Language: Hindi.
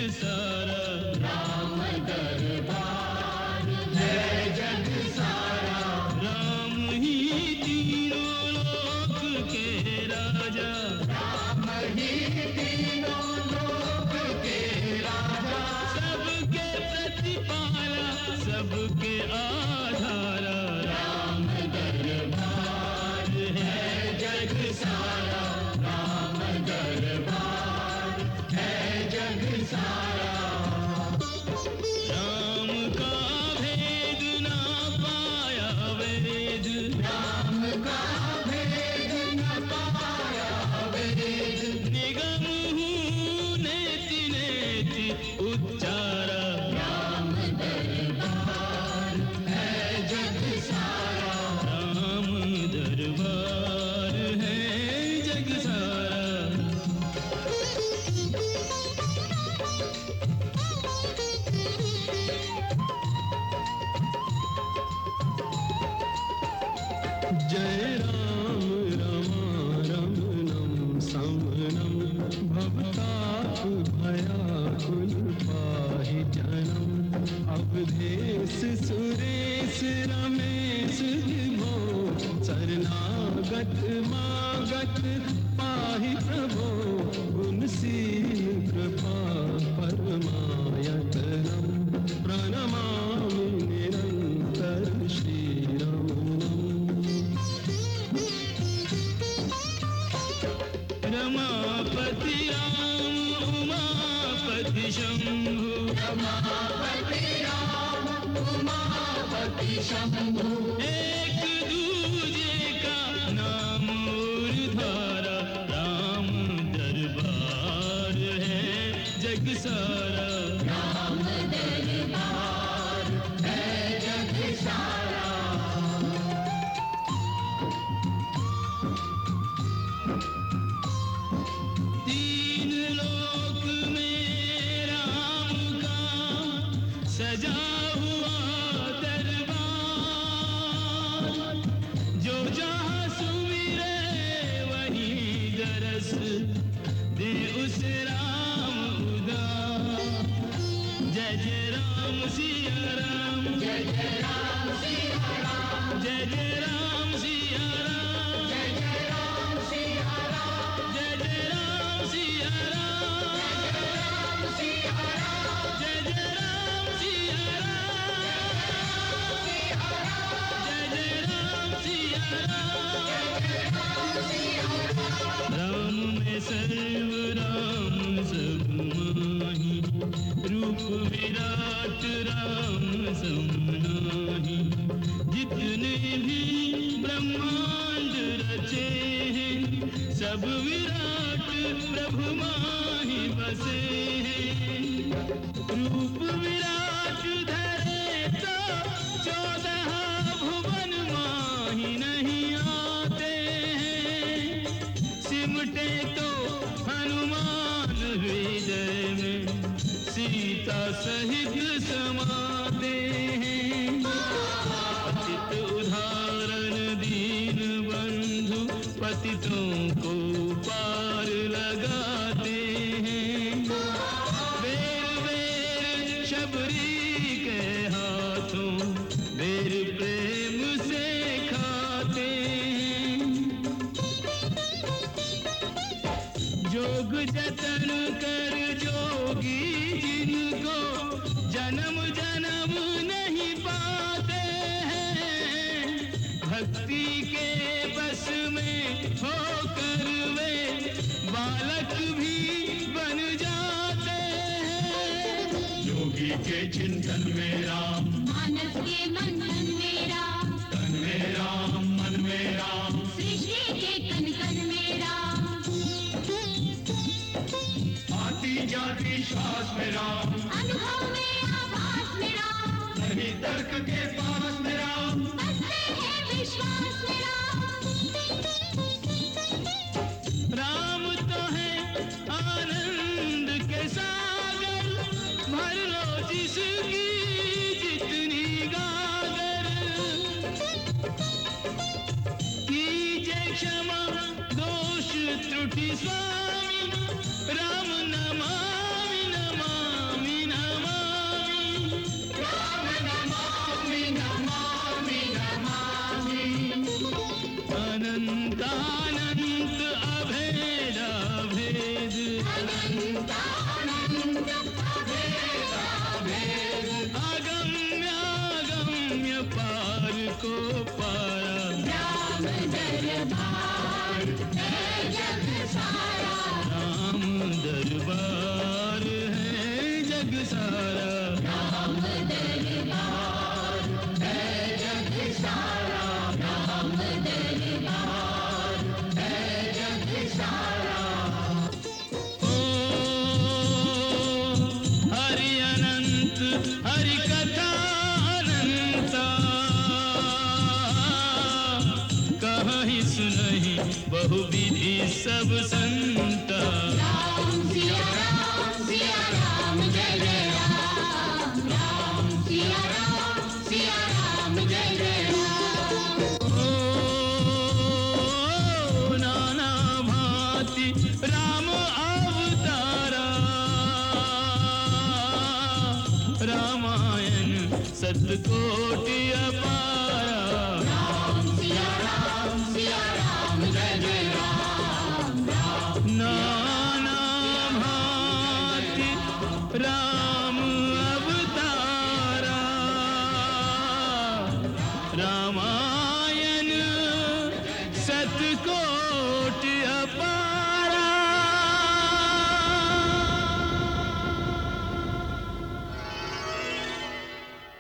सारा, राम दरबार है जग सारा, राम ही तीनों लोक के राजा, राम ही तीनों लोक के राजा, सबके प्रतिपाला, सबके आधारा, राम दरबार है जग सारा, राम दरबार है जग सारा, राम का भेद ना पाया वेद, राम का भेद न पाया वेद, निगम हूँ नेति नेति उच्चारा, राम दरबार है जग सारा, राम दरबार है जग सारा। जय राम रमारमणं समनं भवताप भयाकुल पाहि जनम् अवधेश सुरेश रमेश विभो शरणागत मागत पाहि प्रभो गुणशील कृपा परमायतनं प्रणमामि निरन्तर श्रीरमणम् रमापति राम उमापति शंभु, रमापति राम उमापति शंभु, एक दूजे का नाम ऊर्ध्वारा, राम दरबार है जग सारा, राम दरबार है जग सारा, तीन लोक में राम का सजा हुआ दरबार, जो जहाँ सुमिरे वहीं दरस दे उस राम उदार। जय जय राम सिया राम, जय जय राम सिया राम, जय जय राम सिया राम, जय जय राम सिया राम, जय जय राम सिया राम, राम सिया राम, जय जय राम सिया राम, जय जय राम सिया राम। राम में सर्व राम सब माही, रूप विराट राम सम नाही। जितने भी ब्रह्मांड रचे हैं, सब विराट प्रभु माही बसे हैं। रूप विराट धरे तो 14 भुवन माही नहीं आते हैं। सिमटे तो हनुमान हृदय में सीता सहित समाते हैं। पतित उदाहरण दीन बंधु पतितों को पार लगाते हैं। बेर बेर शबरी के हाथों बेर प्रेम से खाते हैं। जोग जतन कर जोगी जिनको जन्म जन्म नहीं पाते हैं। भक्ति के बस में होकर वे बालक भी बन जाते हैं। योगी के चिंतन में राम, मानस के मंथन में राम, तन में राम, मन में राम, सृष्टि के कण कण में राम, आती जाती श्वास में राम, अनुभव में आभास में राम, नहीं तर्क के पास में राम, बसते हैं विश्वास में राम। राम तो है आनंद के सागर, भर लो जिसकी जितनी गागर। कीजिए क्षमा दोष त्रुटि स्वामी, राम नमामि नमामि सब संत राम सिया राम जय जय राम राम सिया राम जय जय राम। ओ नाना भांति राम अवतारा, रामायण सतकोटि अपारा। राम सिया राम जय जय राम नाना भांति राम अवतारा, रामायण सतकोटि अपारा।